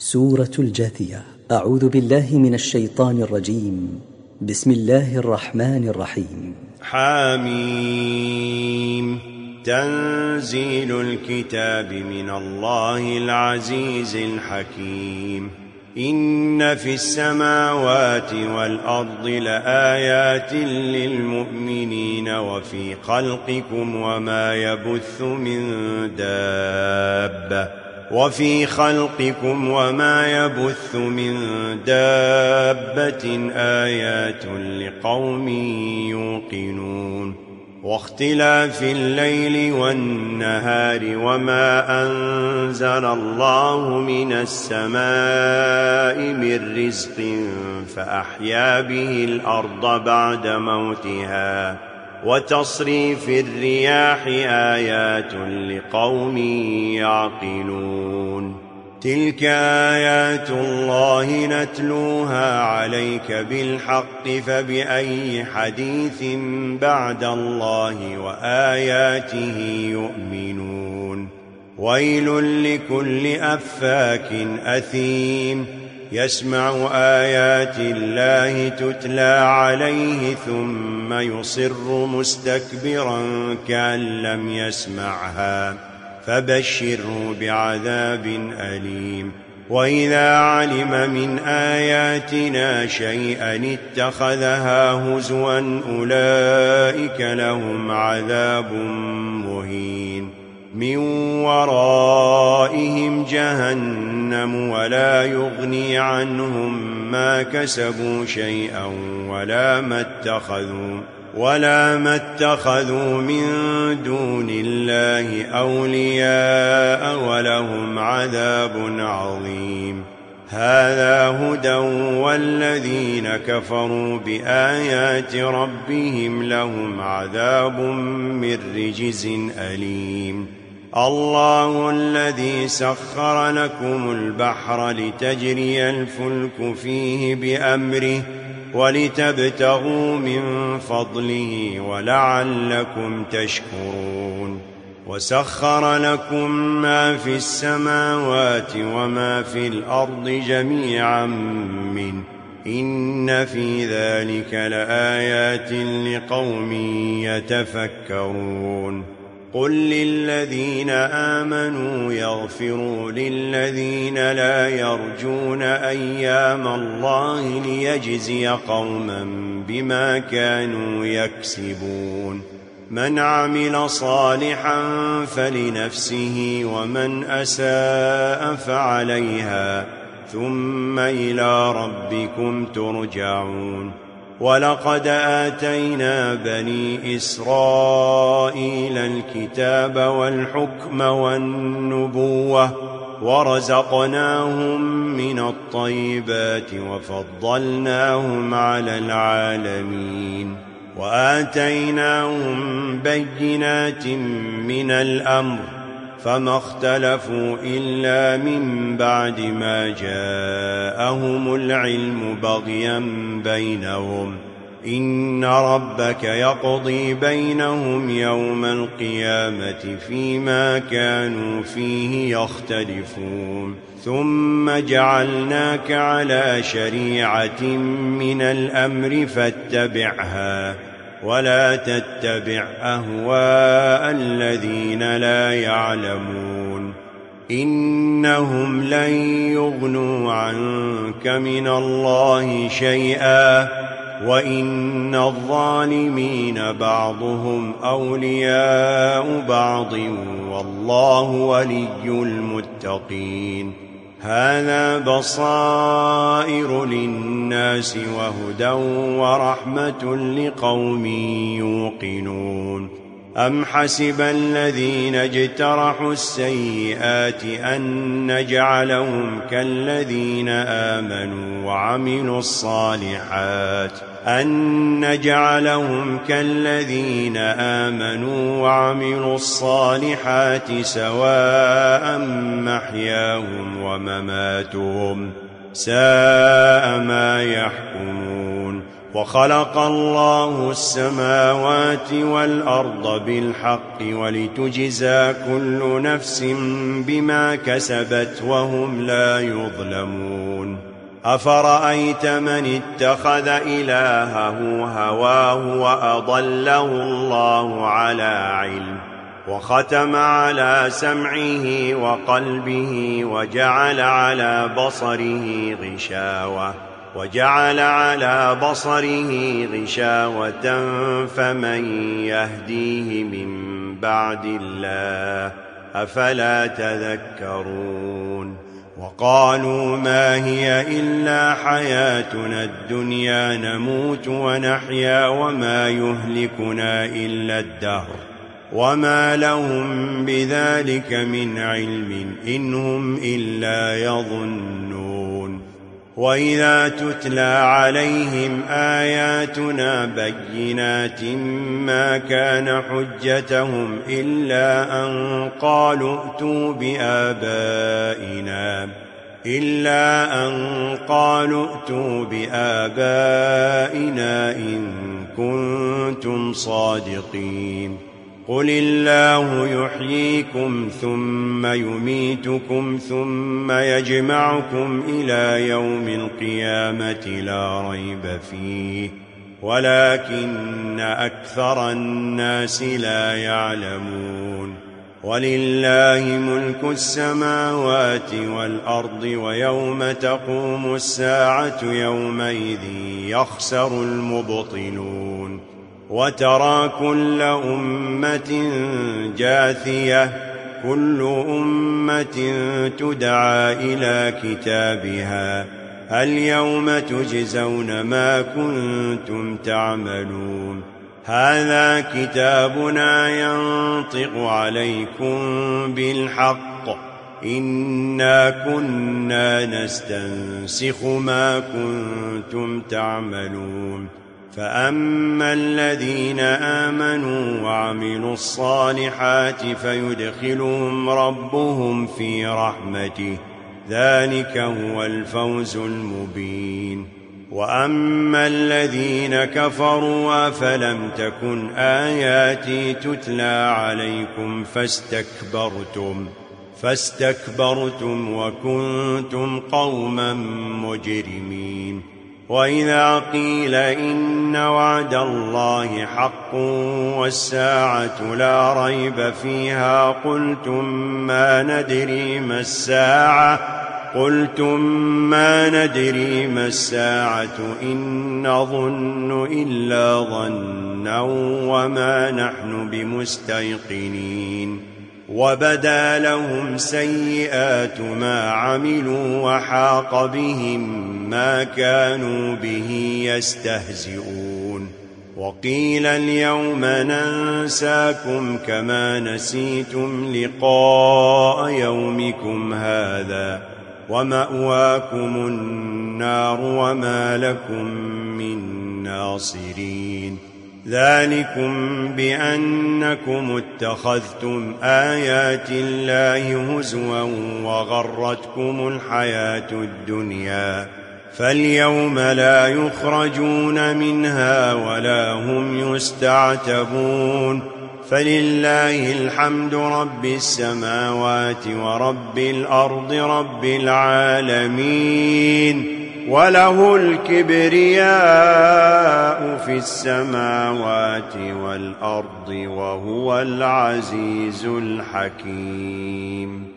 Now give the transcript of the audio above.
سورة الجاثية. أعوذ بالله من الشيطان الرجيم. بسم الله الرحمن الرحيم. حميم. تنزيل الكتاب من الله العزيز الحكيم. إن في السماوات والأرض لآيات للمؤمنين وفي خلقكم وما يبث من دابة آيات لقوم يوقنون. واختلاف الليل والنهار وما أنزل الله من السماء من رزق فأحيا به الأرض بعد موتها وتصريف الرياح آيات لقوم يعقلون. تلك آيات الله نتلوها عليك بالحق فبأي حديث بعد الله وآياته يؤمنون. ويل لكل أفاك أثيم يسمع آيات الله تتلى عليه ثم يصر مستكبرا كأن لم يسمعها فبشره بعذاب أليم. وإذا علم من آياتنا شيئا اتخذها هزوا أولئك لهم عذاب مهين. من ورائهم جهنم ولا يغني عنهم ما كسبوا شيئا ولا ما اتخذوا من دون الله أولياء ولهم عذاب عظيم. هذا هدى والذين كفروا بآيات ربهم لهم عذاب من رجز أليم. الله الذي سخر لكم البحر لتجري الفلك فيه بأمره ولتبتغوا من فضله ولعلكم تشكرون. وسخر لكم ما في السماوات وما في الأرض جميعا منه إن في ذلك لآيات لقوم يتفكرون. قل للذين آمنوا يغفروا للذين لا يرجون أيام الله ليجزي قوما بما كانوا يكسبون. من عمل صالحا فلنفسه ومن أساء فعليها ثم إلى ربكم ترجعون. ولقد آتينا بني إسرائيل الكتاب والحكم والنبوة ورزقناهم من الطيبات وفضلناهم على العالمين. وآتيناهم بينات من الأمر فما اختلفوا إلا من بعد ما جاءهم العلم بغيا بينهم. إن ربك يقضي بينهم يوم القيامة فيما كانوا فيه يختلفون. ثم جعلناك على شريعة من الأمر فاتبعها ولا تتبع أهواء الذين لا يعلمون. إنهم لن يغنوا عنك من الله شيئا وإن الظالمين بعضهم أولياء بعض والله ولي المتقين. هذا بصائر للناس وهدى ورحمة لقوم يوقنون. أم حسب الذين اجترحوا السيئات أن نجعلهم كالذين آمنوا وعملوا الصالحات سواء محياهم ومماتهم ساء ما يحكمون. وخلق الله السماوات والأرض بالحق ولتجزى كل نفس بما كسبت وهم لا يظلمون أفرأيت من اتخذ إلهه هواه وأضله الله على علم وختم على سمعه وقلبه وجعل على بصره غشاوة فمن يهديه من بعد الله أفلا تذكرون وقالوا ما هي إلا حياتنا الدنيا نموت ونحيا وما يهلكنا إلا الدهر وما لهم بذلك من علم إن هم إلا يظنون وإذا تتلى عليهم آياتنا بينات ما كان حجتهم إلا أن قالوا ائتوا بآبائنا إن كنتم صادقين قل الله يحييكم ثم يميتكم ثم يجمعكم إلى يوم القيامة لا ريب فيه ولكن أكثر الناس لا يعلمون ولله ملك السماوات والأرض ويوم تقوم الساعة يومئذ يخسر المبطلون وترى كل أمة جاثية كل أمة تدعى إلى كتابها اليوم تجزون ما كنتم تعملون هذا كتابنا ينطق عليكم بالحق إنا كنا نستنسخ ما كنتم تعملون فأما الذين آمنوا وعملوا الصالحات فيدخلهم ربهم في رحمته ذلك هو الفوز المبين وأما الذين كفروا أفلم تكن آياتي تتلى عليكم فاستكبرتم وكنتم قوما مجرمين وإذا قيل إن وعد الله حق والساعة لا ريب فيها قلتم ما ندري ما الساعة إن نظن إلا ظنا وما نحن بمستيقنين وبدا لهم سيئات ما عملوا وحاق بهم ما كانوا به يستهزئون وقيل اليوم ننساكم كما نسيتم لقاء يومكم هذا ومأواكم النار وما لكم من ناصرين ذلكم بأنكم اتخذتم آيات الله هزوا وغرتكم الحياة الدنيا فاليوم لا يخرجون منها ولا هم يستعتبون فلله الحمد رب السماوات ورب الأرض رب العالمين وله الكبرياء في السماوات والأرض وهو العزيز الحكيم